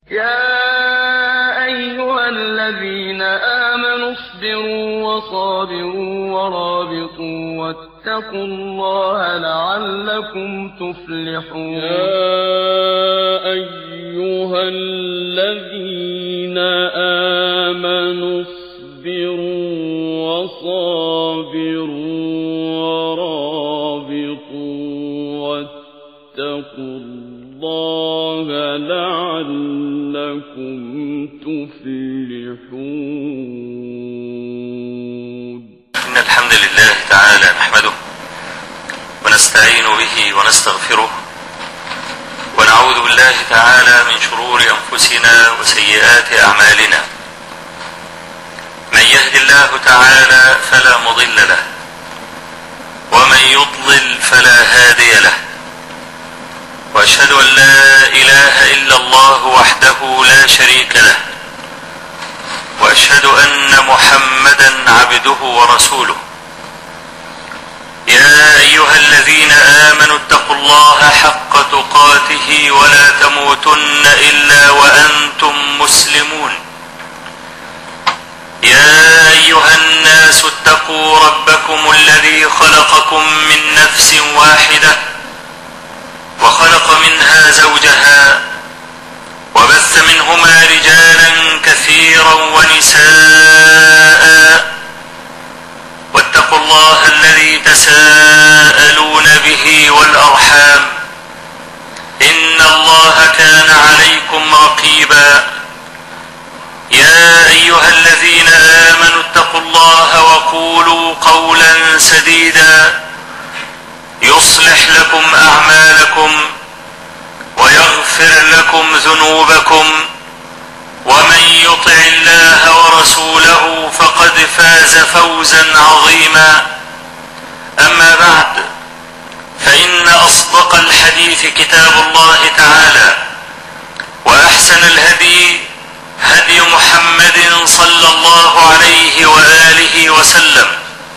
يا أيها الذين آمنوا اصبروا وصابروا ورابطوا واتقوا الله لعلكم تفلحون. يا أيها الذين آمنوا اصبروا وصابروا ورابطوا واتقوا الله لعلكم تفلحون. إن الحمد لله تعالى نحمده ونستعين به ونستغفره ونعوذ بالله تعالى من شرور أنفسنا وسيئات أعمالنا. من يهد الله تعالى فلا مضل له ومن يضلل فلا هادي له، وأشهد أن لا إله إلا الله وحده لا شريك له، وأشهد أن محمدا عبده ورسوله. يا أيها الذين آمنوا اتقوا الله حق تقاته ولا تموتن إلا وأنتم مسلمون. يا أيها الناس اتقوا ربكم الذي خلقكم من نفس واحدة وخلق منها زوجها وبث منهما رجالا كثيرا ونساء، واتقوا الله الذي تساءلون به والأرحام إن الله كان عليكم رقيبا. يا أيها الذين آمنوا اتقوا الله وقولوا قولا سديدا يصلح لكم أعمالكم ويغفر لكم ذنوبكم، ومن يطع الله ورسوله فقد فاز فوزا عظيما. أما بعد، فإن أصدق الحديث كتاب الله تعالى، وأحسن الهدي هدي محمد صلى الله عليه وآله وسلم،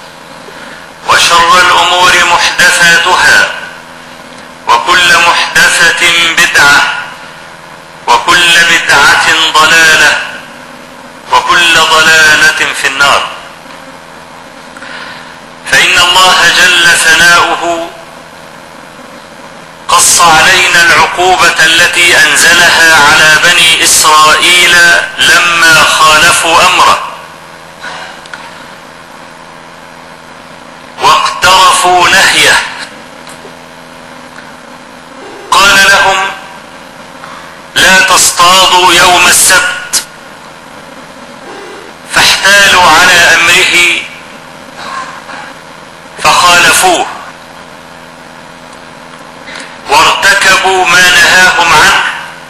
وشر الأمور محدثاتها، وكل محدثة بدعة، وكل بدعة ضلالة، وكل ضلالة في النار. فإن الله جل ثناؤه قص علينا العقوبة التي أنزلها على بني إسرائيل لما خالفوا أمره واقترفوا نهيه. قال لهم: لا تصطادوا يوم السبت، فاحتالوا على أمره فخالفوه وارتكبوا ما نهاهم عنه،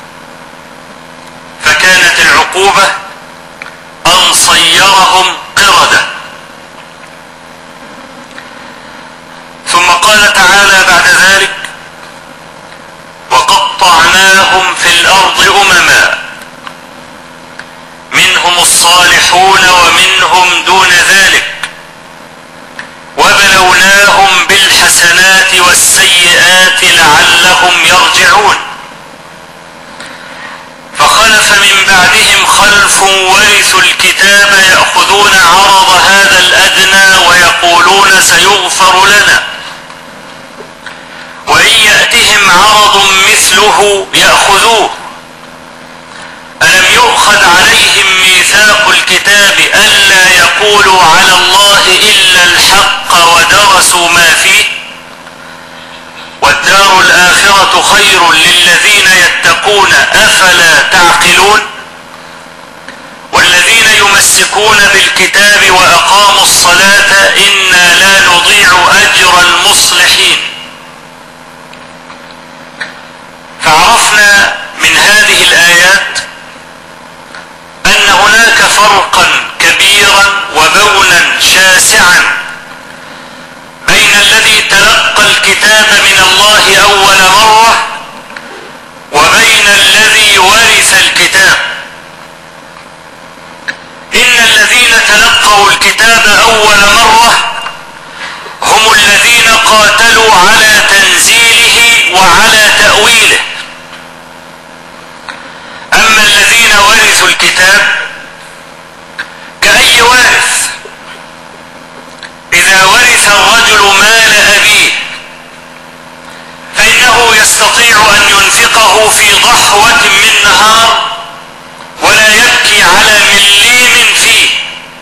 فكانت العقوبة أن صيرهم قردة. ثم قال تعالى بعد ذلك: وقطعناهم في الأرض أمما منهم الصالحون ومنهم دون ذلك، وبلوناهم بالحسنات والسيئات لعلهم يرجعون. فخلف من بعدهم خلف ورثوا الكتاب يأخذون عرض هذا الأدنى ويقولون سيغفر لنا، وإن يأتهم عرض مثله يأخذوه. ألم يؤخذ عليهم ميثاق الكتاب ألا يقولوا على الله إلا الحق ودرسوا ما فيه؟ والدار الآخرة خير للذين يتقون أفلا تعقلون. والذين يمسكون بالكتاب وأقاموا الصلاة إنا لا نضيع أجر المصلحين. فعرفنا من هذه الآيات أن هناك فرقا كبيرا وبونا شاسعا بين الذي تلقى الكتاب من الله أول مرة وبين الذي ورث الكتاب. إن الذين تلقوا الكتاب أول مرة هم الذين قاتلوا على تنزيله وعلى تأويله. أما الذين ورثوا الكتاب كأي وارث. إذا ورث الرجل مال أبيه فإنه يستطيع أن ينفقه في ضحوة من نهار ولا يبكي على مليم فيه،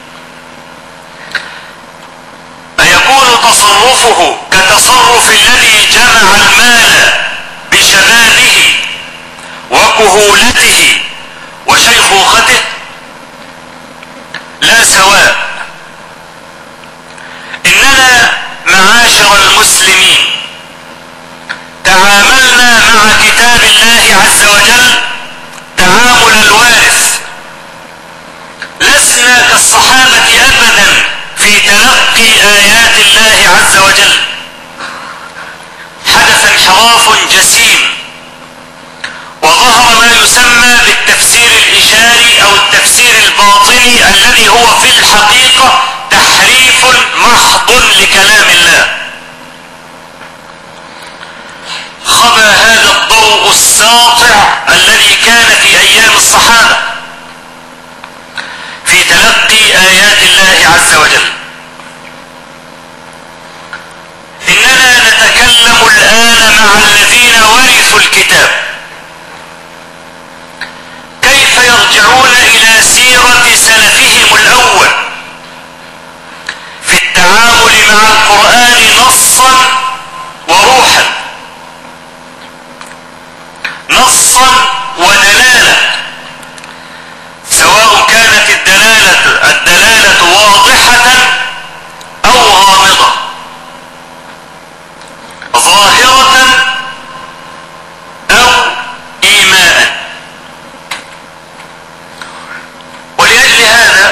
فيكون تصرفه كتصرف الذي جمع المال بشبابه وكهولته وشيخوخته؟ لا سواء. إننا معاشر المسلمين تعاملنا مع كتاب الله عز وجل تعامل الوارث، لسنا كالصحابة أبدا في تلقي آيات الله عز وجل. حدث انحراف جسيم وظهر ما يسمى بالتفسير الإشاري أو التفسير الباطني الذي هو في الحقيقة تحريف محض لكلام الله. خبى هذا الضوء الساطع الذي كان في أيام الصحابة في تلقي آيات الله عز وجل. إننا نتكلم الآن مع الذين ورثوا الكتاب، كيف يرجعون إلى سيرة سلفهم الأول في التعامل مع القرآن نصا وروحا، نصا ودلالة، سواء كانت الدلالة واضحة أو غامضة، ظاهرة أو إيماء. ولأجل هذا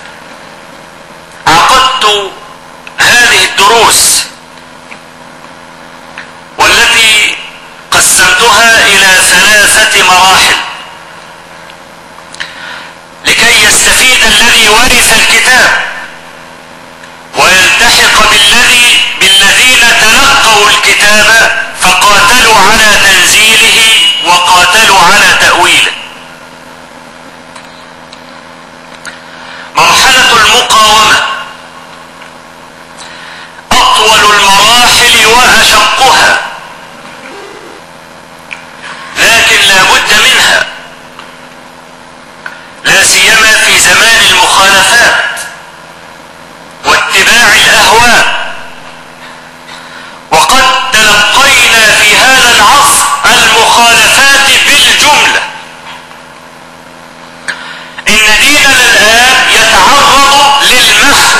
عقدت هذه الدروس والتي قسمتها إلى 3 مراحل لكي يستفيد الذي ورث الكتاب ويلتحق بالذين تلقوا الكتاب فقاتلوا على تنزيله وقاتلوا على تأويله. مرحلة المقاومة أطول المراحل وأشقها، لكن لا بد منها، لا سيما في زمان المخالفات واتباع الأهواء. وقد تلقينا في هذا العصر المخالفات بالجملة. إن ديننا الآن يتعرض للمحو.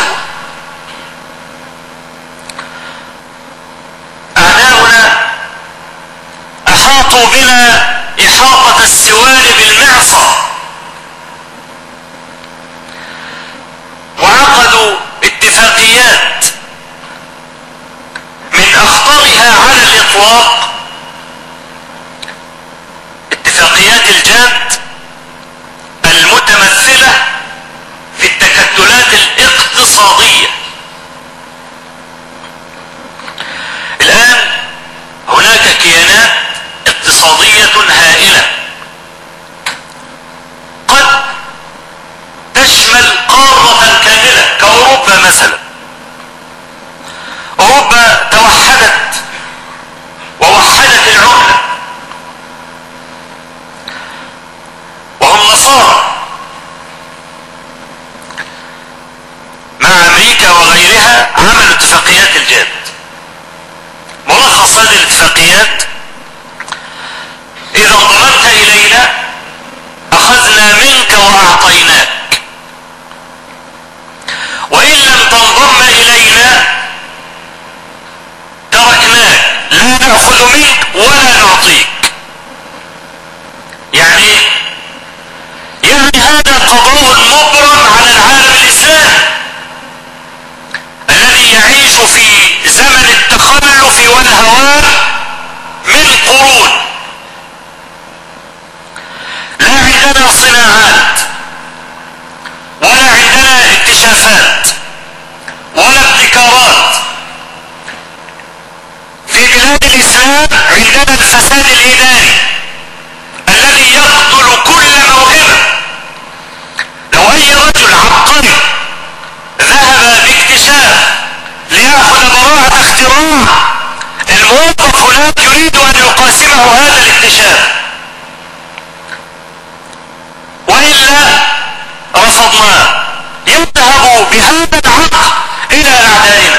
أعداؤنا أحاطوا بنا إحاطة السوار بالمعصى، وعقدوا اتفاقيات من أخطرها على الإطلاق اتفاقيات الجاد المتمثلة في التكتلات الاقتصادية. الآن هناك كيانات اقتصادية هائلة قد تشمل قارة كاملة كأوروبا مثلا. أوروبا توحدت ووحدت العملة، وهم نصارى. مع أمريكا وغيرها عملوا اتفاقيات الجاد. ملخص هذه الاتفاقيات: إذا انضممت إلينا أخذنا منك وأعطيناك، وإن لم تنضم إلينا تركناك، لا نأخذ منك ولا نعطيك. يعني هذا قضاء مبرم على العالم الإسلامي الذي يعيش في زمن التخلف والهوان من قرون. لا عندنا صناعات ولا عندنا اكتشافات ولا ابتكارات. في بلاد الإسلام عندنا الفساد الإداري الذي يقتل كل موهبة رفضناه يذهب بهذا العقل الى اعدائنا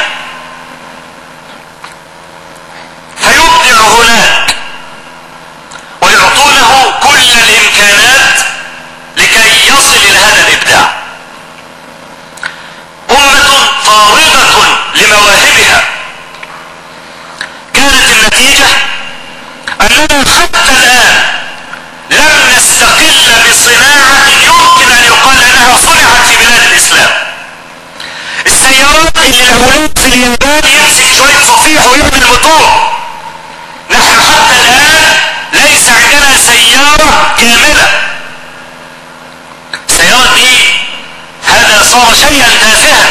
فيبدع هناك ويعطونه كل الامكانات لكي يصل الى هذا الابداع. امة طاردة لمواهبها، كانت النتيجة اننا حتى الان لم نستقل بصناعة يمكن ان يقال انها صنعت في بلاد الاسلام. السيارات اللي العملاق في اليابان يمسك شوية صفيح ويعمل موتور، نحن حتى الان ليس عندنا سيارة كاملة. السيارات دي هذا صار شيئا تافها.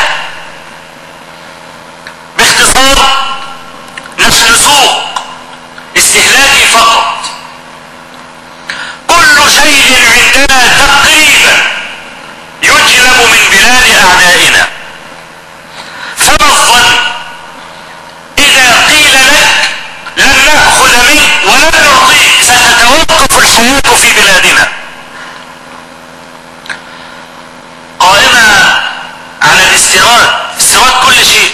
باختصار نحن سوق استهلاكي فقط، كل شيء عندنا تقريبا يجلب من بلاد اعدائنا. فما الظن اذا قيل لك لن نأخذ منك ولن نعطيك ستتوقف الحياة في بلادنا؟ قائمة على الاستيراد، استيراد كل شيء.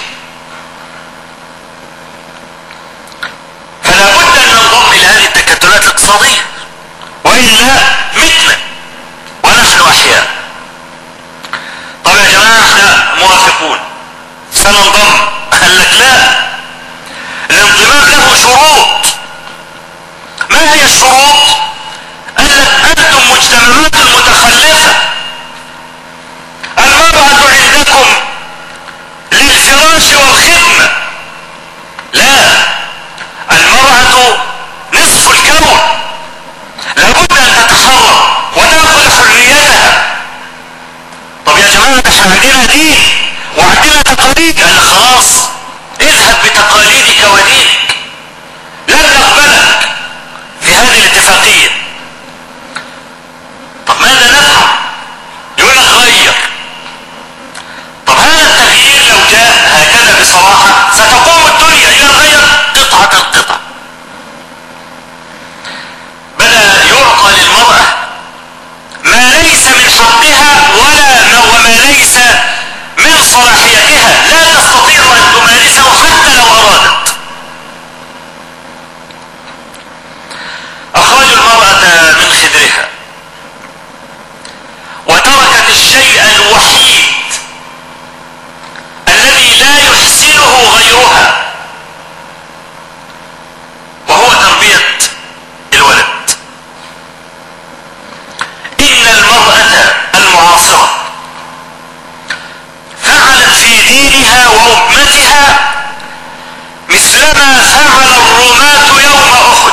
فلا بد ان ننظر الى هذه التكتلات الاقتصادية والا متنا ونحن احياء. طب يا جماعة احنا موافقون سننضم، قال لك لا، الانضمام له شروط. ما هي الشروط؟ قال لك انتم مجتمعات متخلفة، المرأة عندكم للفراش والخدمة، لا، المرأة نصف الكون، لابد ان تتحرر وتأخذ حريتها. طب يا جماعة احنا عندنا دين وعندنا تقاليد، قال خلاص اذهب بتقاليدك ودينك، لن نقبلك في هذه الاتفاقية. طب ماذا نفعل؟ يقول لك غير. طب هذا التغيير لو جاء هكذا بصراحة ستقوم الدنيا الى غير قطعة القطع. بدأ يعطى للمرأة ما ليس من حقها وما ليس من صلاحيتها، لا تستطيع ان تمارسه حتى لو ارادت. اخرجوا المرأة من خدرها وتركت الشيء الوحيد الذي لا يحسنه غيرها، وهو تربية الولد. ان المرأة المعاصرة فعلت في دينها وأمتها مثلما فعل الرماة يوم أحد،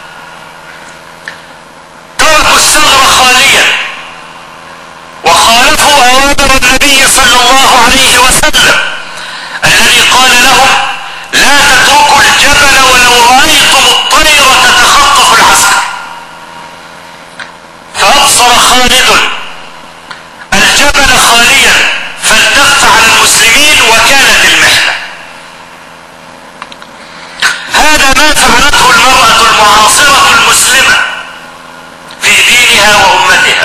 تركوا الثغر خاليا وخالفوا أوامر النبي صلى الله عليه وسلم الذي قال لهم لا تتركوا الجبل ولو رأيتم الطير تتخطف العسكر. فأبصر خالد الجبل خاليا فالتف على المسلمين وكانت المحنة. هذا ما فعلته المرأة المعاصرة المسلمة في دينها وأمتها.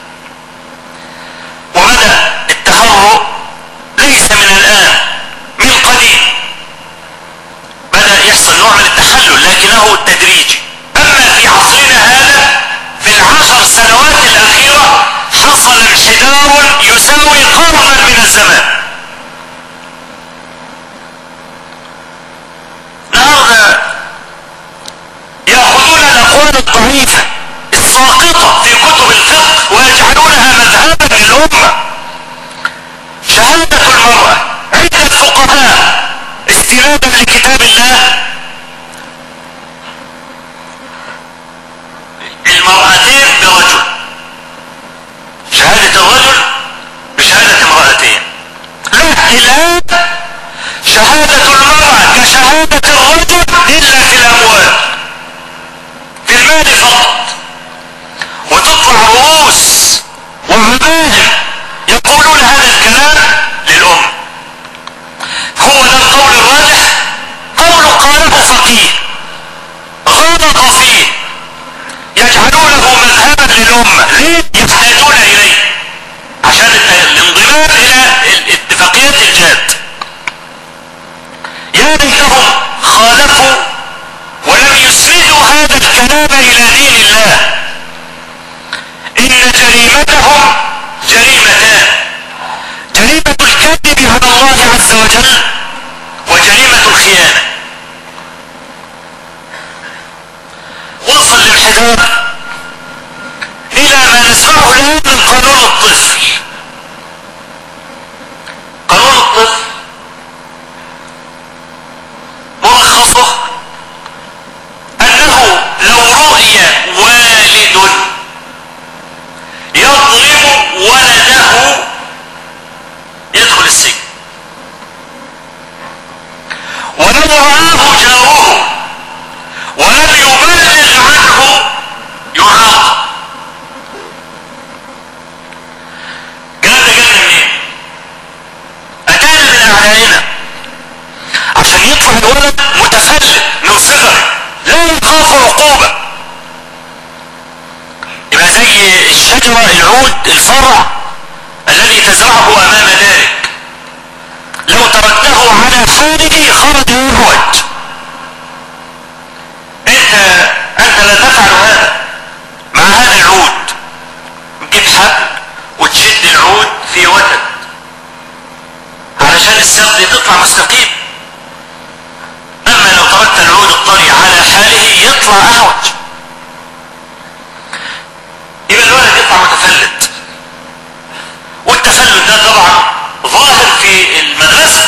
وبدأ التهرؤ ليس من الآن، من قديم بدأ يحصل نوع من التحلل لكنه تدريجي. أما في عصرنا هذا في ال10 سنوات الأخيرة حصل انحدار يساوي قرنا من الزمان. النهارده يأخذون الأقوال الضعيفة الساقطة في كتب الفقه ويجعلونها مذهبا للأمة. شهادة المرأة عند الفقهاء استنادا لكتاب الله، المرأتين برجل، شهادة الرجل بشهادة امرأتين. لا، الآن شهادة المرأة كشهادة الرجل إلا في الأموال، في المال فقط. ان جريمتهم جريمتان: جريمة الكذب على الله عز وجل، وجريمة الخيانة. وصل الانحدار الى ما نسمعه الان من قانون الطفل. قانون الطفل ملخصه انه لو رؤي والد يضرب ولده يدخل السجن، ولو رآه جاره ولم يبلغ عنه يعاقب. الكلام ده جاي منين؟ اتانا من اعدائنا عشان يطلع الولد متفلت من صغره لا يخاف عقوبه، يبقى زي الشجره العود الفرع الذي تزرعه امام ذلك، لو تركته على حاله خرج يهوج. انت لا تفعل هذا مع هذا العود. تجيب حبل وتشد العود في وتد علشان السد تطلع مستقيم، اما لو تركت العود الطري على حاله يطلع اعوج، يبقى الولد يطلع متفلت. والتفلت ده طبعا ظاهر في المدرسة،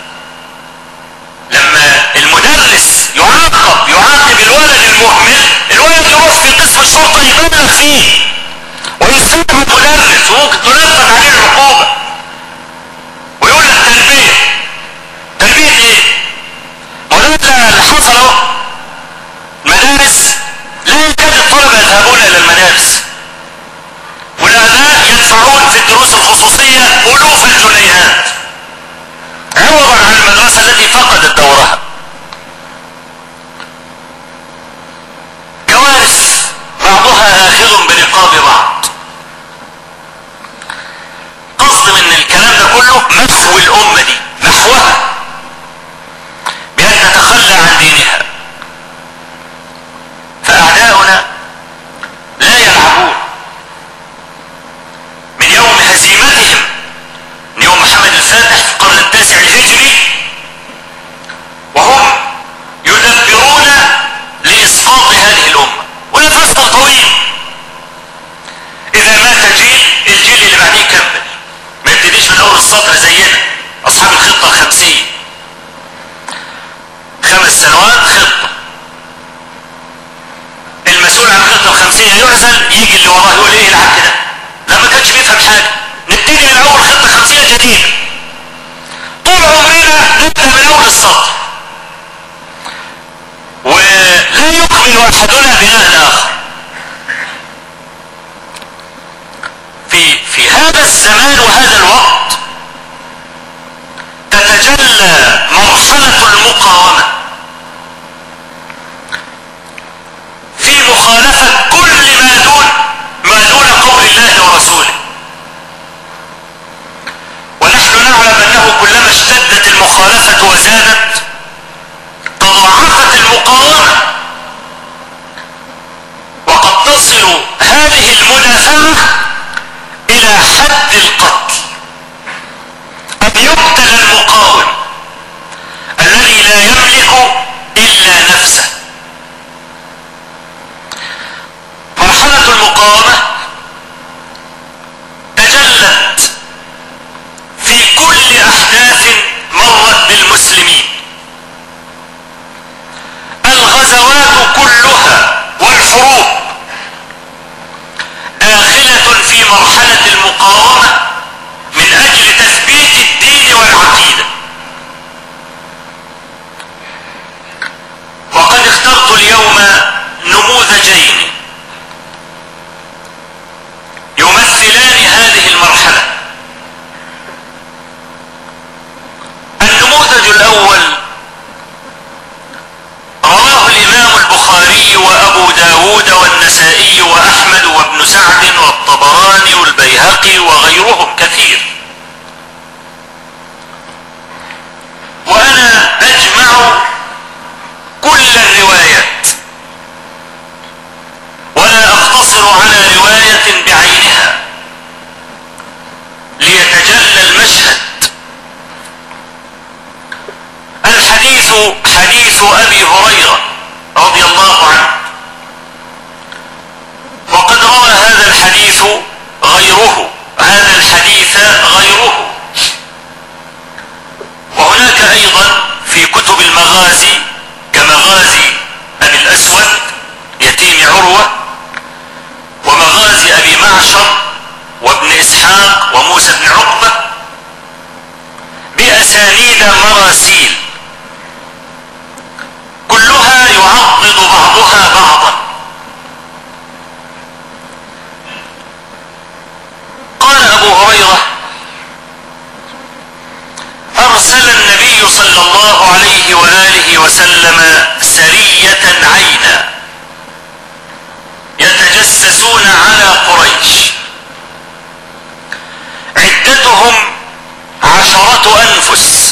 لما المدرس يعاقب الولد المهمل، الولد يروح في قسم الشرطة يبلغ فيه ويستدعى المدرس وممكن تنفذ عليه العقوبة ويقول لك تربية. تربية ايه؟ مولانا اللي حصل اهو، المدارس لا يكاد الطلبة يذهبون الى المدارس، والاباء يدفعون في الدروس الخصوصية الوف الجنيهات عوضا عن المدرسة التي فقدت دورها. كوارث بعضها آخذ برقاب بعض. قصد من الكلام ده كله محو الأمة دي، محوها بأن تتخلى عن دينها. فأعداؤنا لا يلعبون من يوم هزيمتهم، من يوم محمد الفاتح في القرن التاسع الهجري، وهم يدبرون لإسقاط هذه الأمة. ونفسنا طويل، إذا مات جيل الجيل اللي بعديه يكمل، ما يبتديش من أول السطر زينا أصحاب الخطة ال50، 5 سنوات خطة. المسؤول عن الخطة ال50 يعزل، يجي اللي وراه يقول إيه العك ده؟ لا، ما كانش بيفهم حاجة. نبتدي من أول خطة 50 جديدة، طول عمرنا نبدأ من أول السطر، ولا يكمل أحدنا بناء آخر. في هذا الزمان وهذا الوقت تتجلى مرحلة المقاومة في مخالفة كل ما دون قول الله ورسوله. ونحن نعلم أنه كلما اشتدت المخالفة وزادت تضاعفت المقاومة، وقد تصل هذه المدافعة إلى حد القتل. أن يقتل المقاوم الذي لا يملك إلا نفسه. مرحلة المقاومة تجلت في كل أحداث مرت بالمسلمين. الغزوات كلها والحروب داخلة في مرحلة المقاومة من أجل تثبيت الدين والعقيدة. وقد اخترت اليوم نموذجين يمثلان هذه المرحلة. النموذج الأول رواه الإمام البخاري وأبو داود والنسائي وأحمد وابن سعد والطبراني والبيهقي وغيرهم كثير. وأنا أجمع كل الروايات ولا أقتصر على رواية بعينها. إسحاق وموسى بن عقبة بأسانيد مراسيل كلها يعضد بعضها بعضا. قال أبو هريرة: أرسل النبي صلى الله عليه وآله وسلم سرية عينا يتجسسون على قريش، عدتهم 10 أنفس،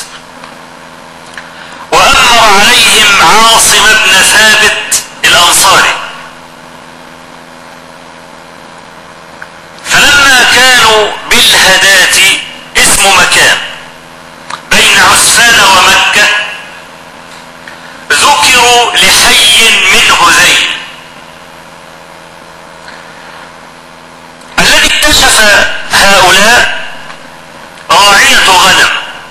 وأمر عليهم عاصم بن ثابت الأنصاري. فلما كانوا بالهداة، اسم مكان بين عسفان ومكة، ذكروا لحي من هذيل. الذي اكتشف هؤلاء راعية غنم،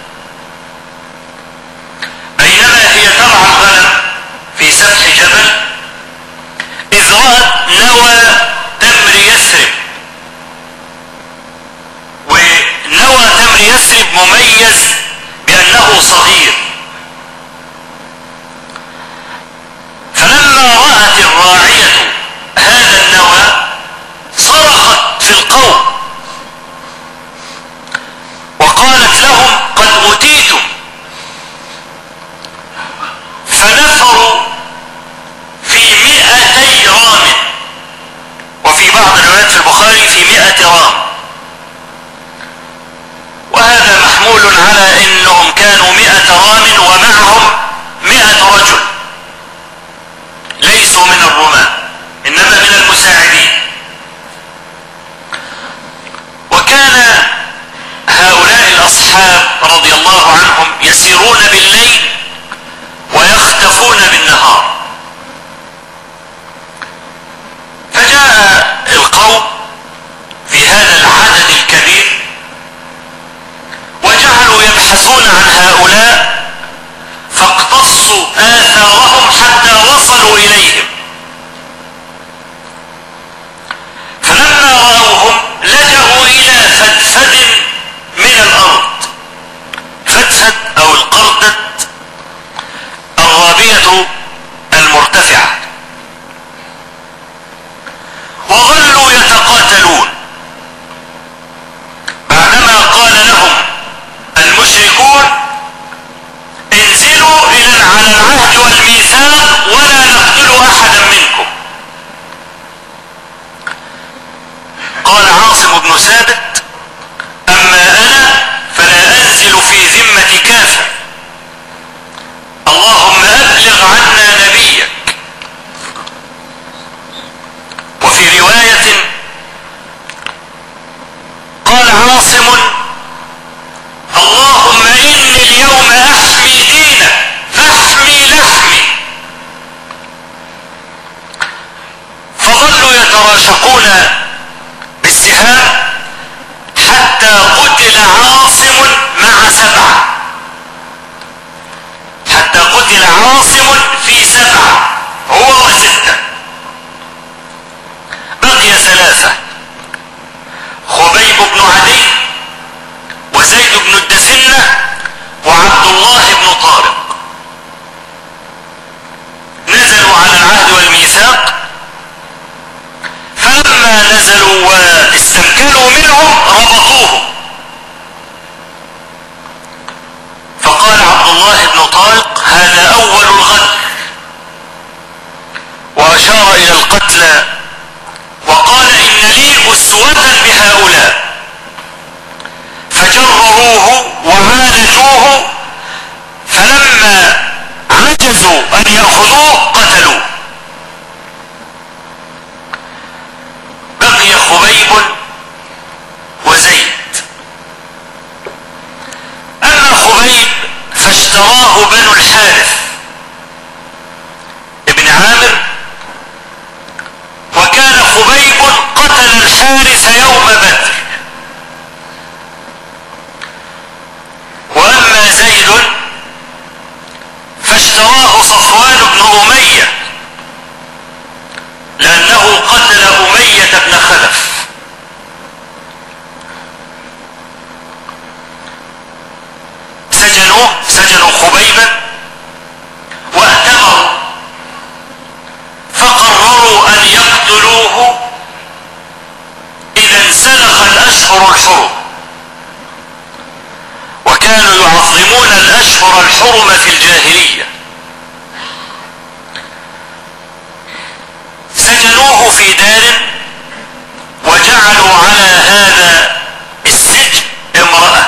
بينما هي ترعى الغنم في سفح جبل، إذ رأت نوى تمر يثرب، ونوى تمر يثرب مميز بأنه صغير. فلما رأت الراعية هذا النوى صرخت في القوم وقالت لهم: قد أوتيتم. فنفروا في 200 رام، وفي بعض الروايات في البخاري في 100 رام، وهذا محمول على انهم كانوا 100 رام ومعهم 100 رجل، ليسوا من الرماة انما من المساعدين. وكان هؤلاء الأصحاب رضي الله عنهم يسيرون بالليل ويختفون بالنهار. فجاء القوم في هذا العدد الكبير وجعلوا يبحثون عن هؤلاء، فاقتصوا آثارهم حتى وصلوا إليهم. فلما رأوهم لجأوا إلى فدفد من الأرض. فدفد أو القردة الرابية المرتفعة، وظلوا يتقاتلون. بعدما قال لهم المشركون: انزلوا على العهد والميثاق ولا نقتل أحدا منكم. قال عاصم بن ثابت: أما أنا فلا أنزل في ذمة كافر، اللهم أبلغ عنا نبيك. وفي رواية قال عاصم: اللهم إني اليوم أحمي دينك فاحمي لحمي. فظلوا يتراشقون بالسهام حتى قتل عاصم مع 7، حتى قتل عاصم في 7 هو و6. بقي 3: خبيب بن عدي وزيد بن الدسنة وعبد الله بن طارق. نزلوا على العهد والميثاق، فلما نزلوا واستمكنوا منهم ربطوهم. فقال عبد الله بن طارق: هذا أول الغد، وأشار إلى القتلى وقال: إن لي أسوة بهؤلاء. فجرروه وعالجوه، فلما عجزوا أن يأخذوه قتلوه. بقي خبيب الأشهر الحرم، وكانوا يعظمون الأشهر الحرم في الجاهلية. سجنوه في دار وجعلوا على هذا السجن امرأة.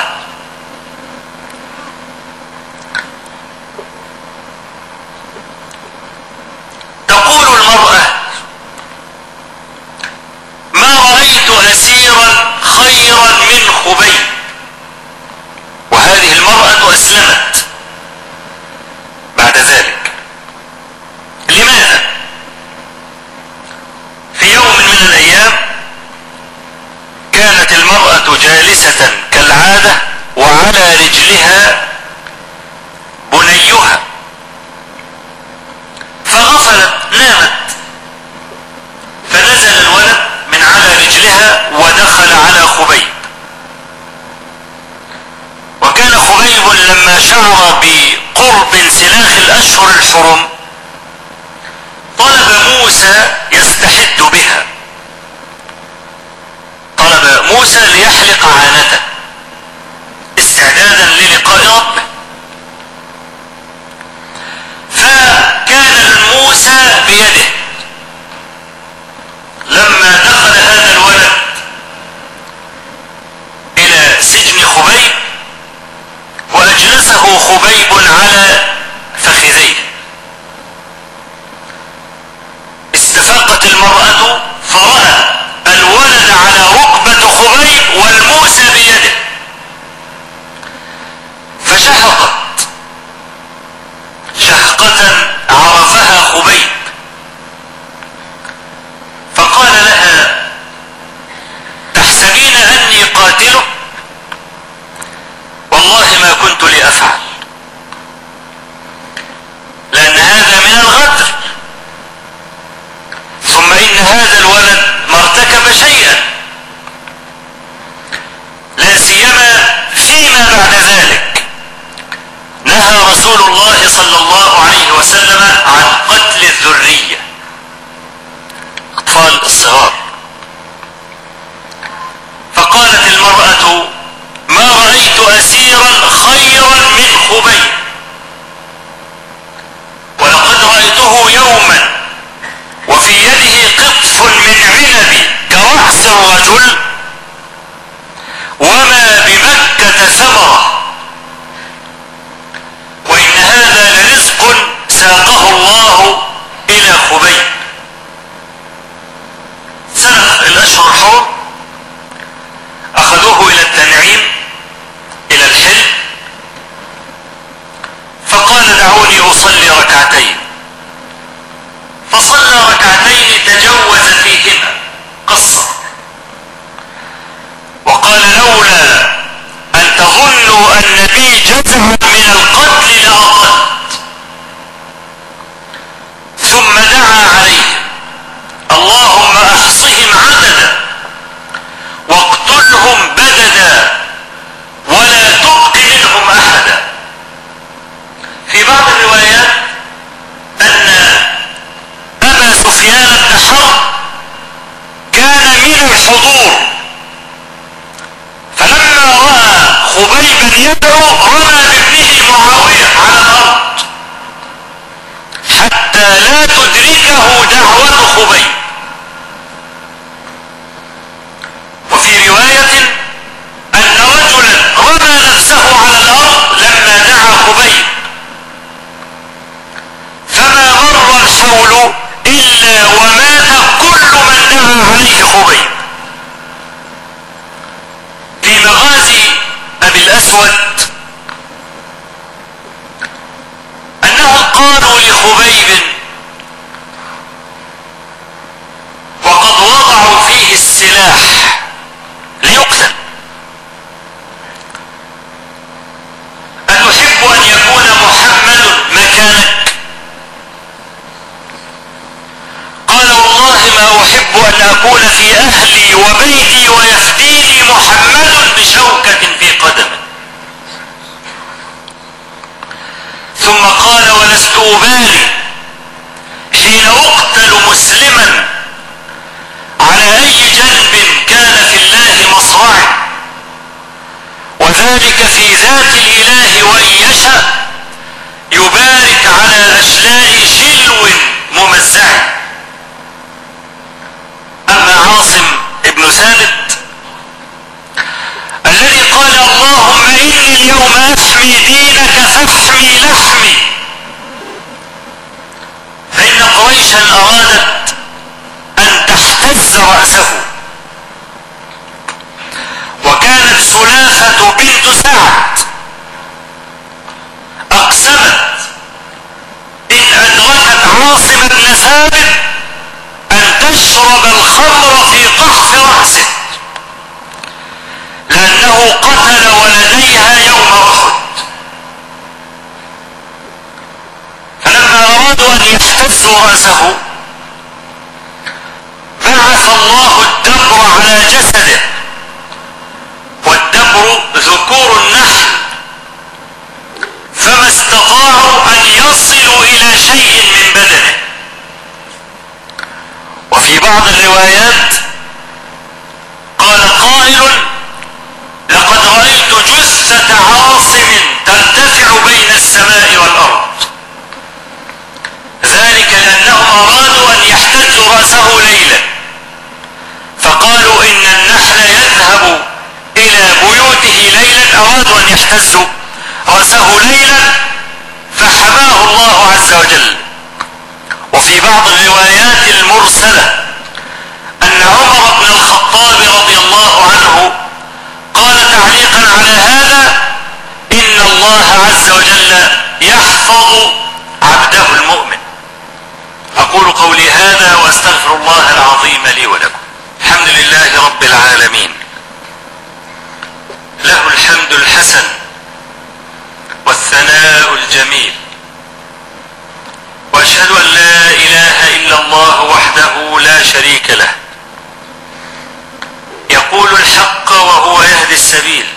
تقول المرأة: ما رأيت أسيرا خيرا من خبيب. وهذه المرأة أسلمت بعد ذلك. لماذا؟ في يوم من الأيام كانت المرأة جالسة كالعادة وعلى رجلها بنيها، فغفلت، نامت، فنزل الولد من على رجلها ودخل على خبيب. وكان خبيب لما شعر بقرب انسلاخ الأشهر الحرم طلب موسى يستحد بها، طلب موسى ليحلق عانته استعدادا للقاء ربه. فكان موسى بيده. لما دخل هذا الولد إلى سجن خبيب وأجلسه خبيب على فخذيه، استفاقت المرأة فرأت الولد على ركبة خبيب والموسى بيده، فشهقت شهقة عرفها خبيب، فقال لها: تحسبين أني قاتله؟ والله ما كنت لأفعل، لأن هذا من الغدر، ثم إن هذا الولد ما ارتكب شيئا، لا سيما فيما بعد ذلك نهى رسول الله صلى الله عليه وسلم عن قتل الذرية، أطفال الصغار. فقالت المرأة: ما رأيت أسيرا خيرا من خبيب، ولقد رأيته يوما وفي يده قطف من عنب كرأس الرجل، وما بمكة ثمرة، وإن هذا لرزق ساقه الله إلى خبيب. سنة الأشهر الحرم أخذوه إلى التنعيم، إلى الحل، فقال: دعوني أصلي ركعتين. فصلى ركعتين تجوز فيهما، قصر، وقال: لولا أن تظنوا أن بي جزعا من القتل لأقلت. ثم دعا عليهم: اللهم احصهم عددا واقتلهم بددا ولا تبق منهم احدا. في بعض الروايات ان ابا سفيان بن حرب كان من الحضور، فلما راى خبيبا يدعو رمى بابنه معاويه على الارض حتى لا تدركه دعوة خبيب. وفي رواية أن رجلا رمى نفسه على الأرض لما دعا خبيب، فما مر الحول إلا ومات كل من دعا عليه خبيب. في مغازي أبي الأسود أنهم قالوا لخبيب وقد وضعوا فيه السلاح ليقتل: أتحب أن يكون محمد مكانك؟ قال: والله ما أحب أن أكون في أهلي وبيتي ويفديني محمد بشوكة في قدمه. ذلك في ذات الإله، وإن يشأ يبارك على أشلاء شلو ممزع. أما عاصم ابن ثابت الذي قال اللهم إني اليوم أفحمي دينك فاحمي لحمي، فإن قريشا أرادت أن تحتز رأسه، وكانت سلافة بنت سعد أقسمت إن أدركت عاصم بن ثابت أن تشرب الخمر في قحف رأسه، لأنه قتل ولديها يوم أحد. فلما أرادوا أن يحتزوا رأسه بعث الله الدبر على جسده، والدبر ذكور النحل، فما استطاعوا أن يصلوا إلى شيء من بدنه. وفي بعض الروايات قال قائل لقد رأيت جثة عاصم ترتفع بين السماء والأرض، ذلك لأنهم أرادوا أن يحتزوا رأسه ليلا، فقالوا إن النحل يذهب إلى بيوته ليلا، أرادوا أن يحتزوا رأسه ليلا فحماه الله عز وجل. وفي بعض الروايات المرسلة أن عمر بن الخطاب رضي الله عنه قال تعليقا على هذا إن الله عز وجل يحفظ عبده المؤمن. أقول قولي هذا وأستغفر الله العظيم لي ولكم. الحمد لله رب العالمين، له الحمد الحسن والثناء الجميل، وأشهد أن لا إله إلا الله وحده لا شريك له، يقول الحق وهو يهدي السبيل،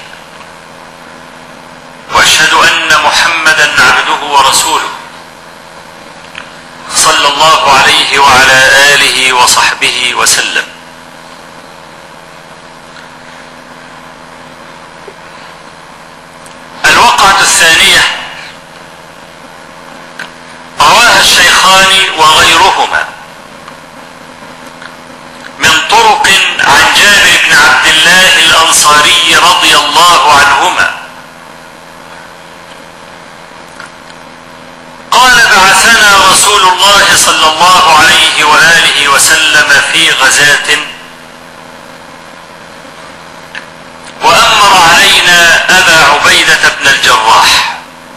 وأشهد أن محمدا عبده ورسوله صلى الله عليه وعلى آله وصحبه وسلم. الوقعة الثانية رواها الشيخان وغيرهما من طرق عن جابر بن عبد الله الأنصاري رضي الله عنهما قال بعثنا رسول الله صلى الله عليه وآله وسلم في غزاة، وأمر علينا أبا عبيدة بن الجراح،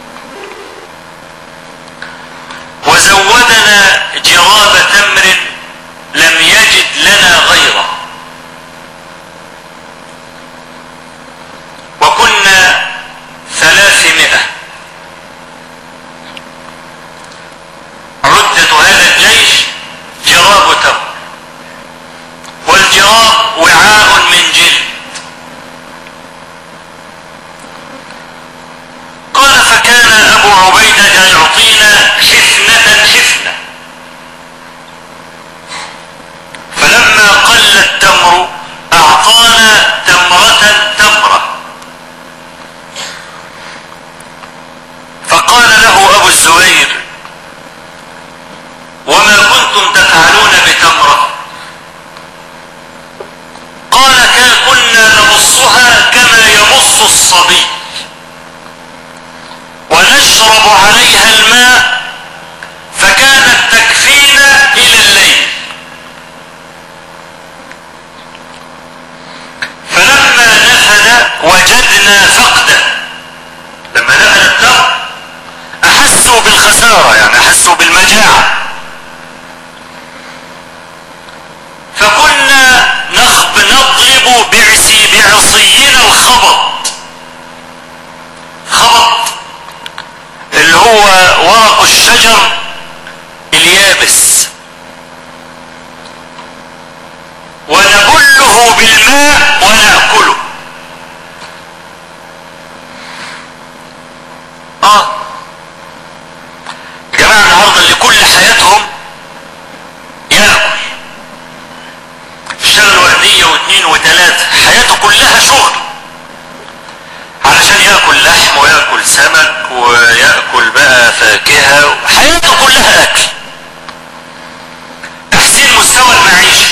وزودنا جراب تمر لم يجد لنا غيره، وكنا 300. عدة هذا الجيش جراب تمر، والجراب وعاء من جلد. قال فكان أبو عبيدة يعطينا حفنة حفنة، فلما قل التمر أعطانا تمرة تمرة. فقال له أبو الزبير وما كنتم تفعلون بتمرة؟ قال كنا نمصها كما يمص الصبي، ونشرب عليها الماء، فكانت تكفينا إلى الليل. فلما نفد وجدنا فقدا، لما نفد التمر أحسوا بالخسارة، يعني أحسوا بالمجاعة، فكنا نضرب بعصينا الخبط. خبط اللي هو ورق الشجر اليابس، ونبله بالماء ونأكله. جماعة النهارده اللي كل حياتهم يأكل، اشتغل وردية واثنين وثلاثة، حياته كلها شغل علشان ويأكل بقى فاكهة، حياته كلها أكل، تحسين مستوى المعيشة.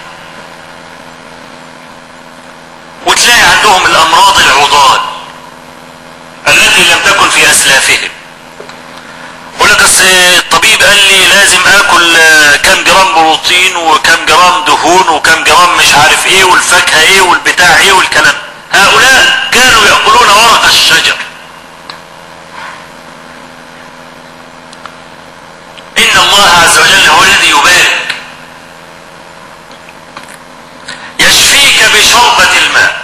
وتلاقي عندهم الأمراض العضال التي لم تكن في أسلافهم. يقول لك أصل الطبيب قال لي لازم آكل كام جرام بروتين وكام جرام دهون وكام جرام مش عارف ايه والفاكهة ايه والبتاع ايه والكلام. هؤلاء كانوا يأكلون ورق الشجر. إن الله عز وجل هو الذي يبارك، يشفيك بشربة الماء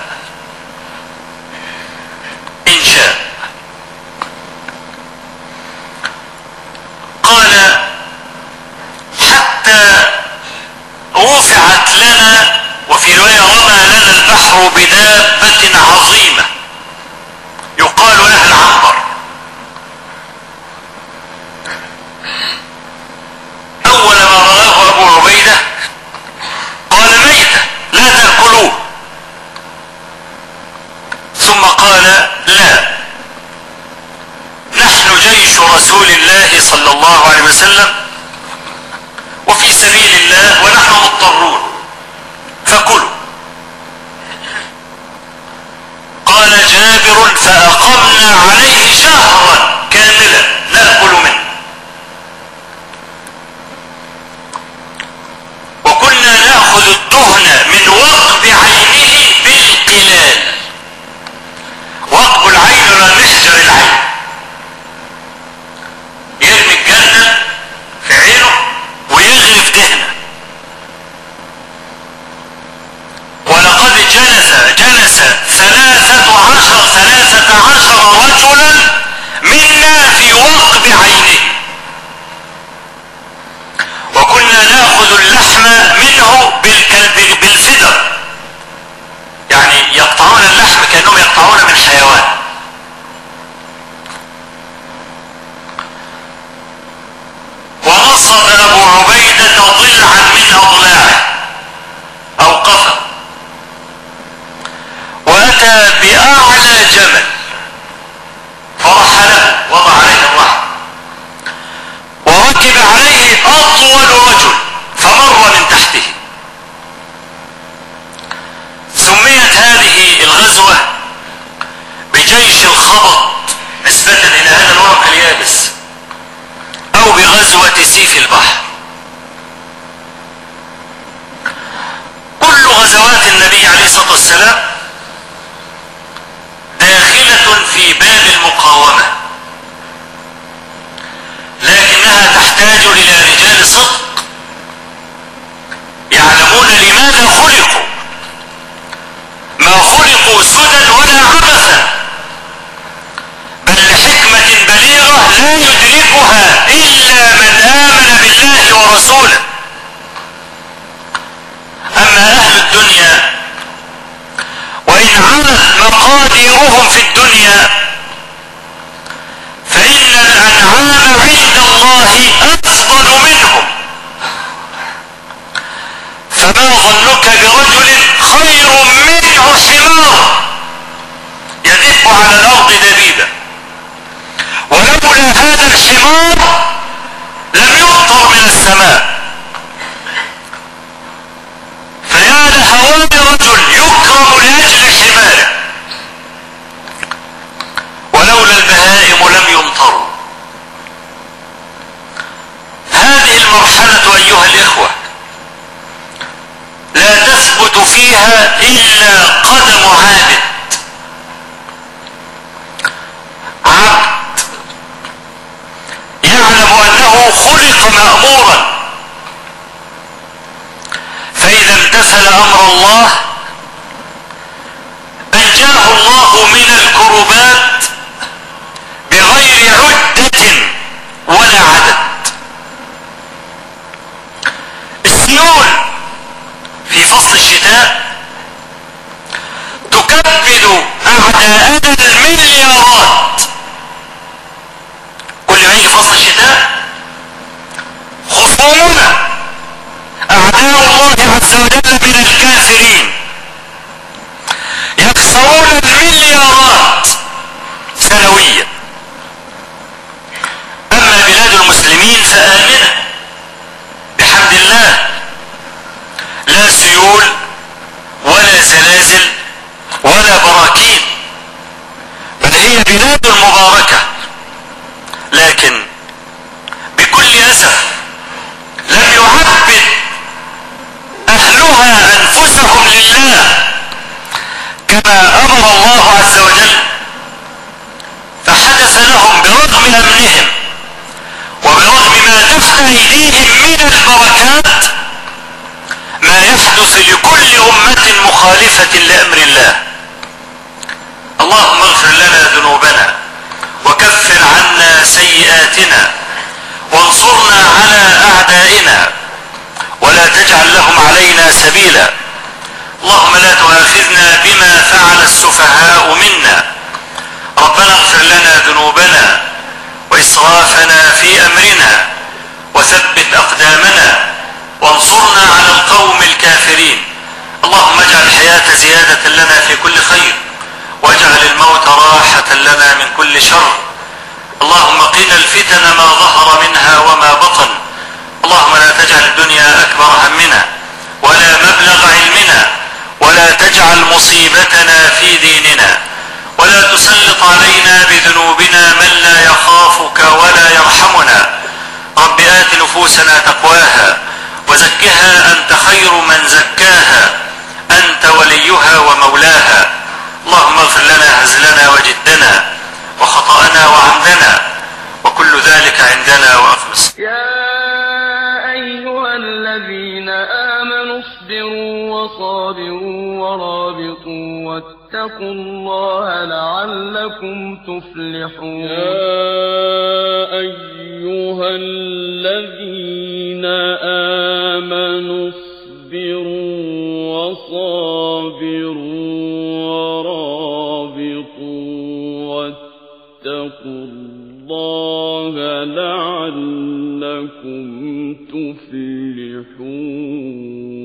إن شاء. قال حتى رفعت لنا، وفي رواية رمى لنا البحر بدابة عظيمة يقال لها العنبر. أول ما رآه أبو عبيدة قال ميتة لا تأكلوه، ثم قال لا، نحن جيش رسول الله صلى الله عليه وسلم وفي سبيل الله ونحن مضطرون فكلوا. قال جابر فأقمنا عليه شهرا كاملا نأكل منه، وكنا نأخذ الدهن من وقب عينه بالقلال. وقب العين محجر العين، يرمي الجنة في عينه ويغرف دهنه. ولقد جلس 13 رجلا منا في وقب عينه، وكنا نأخذ اللحم منه بالفدر، يعني يقطعون اللحم كأنهم يقطعون من حيوان. ونصب أبو عبيدة ضلعا من أضلاعه أوقفه، وأتى بأعلى جمل فرحله، وضع عليه الرحل وركب عليه أطول رجل فمر من تحته. سميت هذه الغزوة بجيش الخبط نسبة إلى هذا الورق اليابس، أو بغزوة سيف البحر. كل غزوات النبي عليه الصلاة والسلام داخلة في باب المقاومة، لكنها تحتاج إلى رجال صدق يعلمون لماذا خلقوا، ما خلقوا سدى ولا عبثا، بل لحكمة بليغة لا يدركها إلا من آمن بالله ورسوله. أما أهل الدنيا وإن علت مقاديرهم في الدنيا فإن الأنعام عند الله أفضل منهم. فما ظنك برجل خير منه حمار يدب على الأرض دبيبا، ولولا هذا الحمار لم يمطر من السماء. فيا لهوان رجل يكرم لأجل حماره، ولولا البهائم لم يمطروا. هذه المرحلة أيها الإخوة لا تثبت فيها إلا قدم عابد، عبد يعلم أنه خلق مأمورا، فإذا امتثل أمر الله أنجاه الله من الكربات بغير عدة ولا عدد. السيول في فصل الشتاء تكبد أعداءنا المليارات. كل ما يجي فصل الشتاء خصومنا أعداء الله عز وجل من الكافرين يخسرون المليارات سنويا. آمنة بحمد الله، لا سيول ولا زلازل ولا براكين، بل هي بلاد مباركة. لكن بكل أسف لم يعبد أهلها أنفسهم لله كما أمر الله عز وجل، فحدث لهم برغم أمنهم وبرغم ما تحت أيديهم من البركات ما يحدث لكل أمة مخالفة لأمر الله. اللهم اغفر لنا ذنوبنا وكفر عنا سيئاتنا وانصرنا على أعدائنا ولا تجعل لهم علينا سبيلا. اللهم لا تؤاخذنا بما فعل السفهاء منا. ربنا اغفر لنا ذنوبنا وإسرافنا في أمرنا وثبت أقدامنا وانصرنا على القوم الكافرين. اللهم اجعل الحياة زيادة لنا في كل خير واجعل الموت راحة لنا من كل شر. اللهم قنا الفتن ما ظهر منها وما بطن. اللهم لا تجعل الدنيا أكبر همنا ولا مبلغ علمنا ولا تجعل مصيبتنا في ديننا ولا تسلط علينا بذنوبنا من لا يخافك ولا يرحمنا. رب آت نفوسنا تقواها وزكها أنت خير من زكاها أنت وليها ومولاها. اللهم اغفر لنا هزلنا وجدنا وخطأنا وعمدنا وكل ذلك عندنا وأخلص. يا أيها الذين آمنوا اصبروا وصابروا ورابطوا واتقوا الله لعلكم تفلحون. يا أيها الذين آمنوا اصبروا وصابروا ورابطوا واتقوا الله لعلكم تفلحون.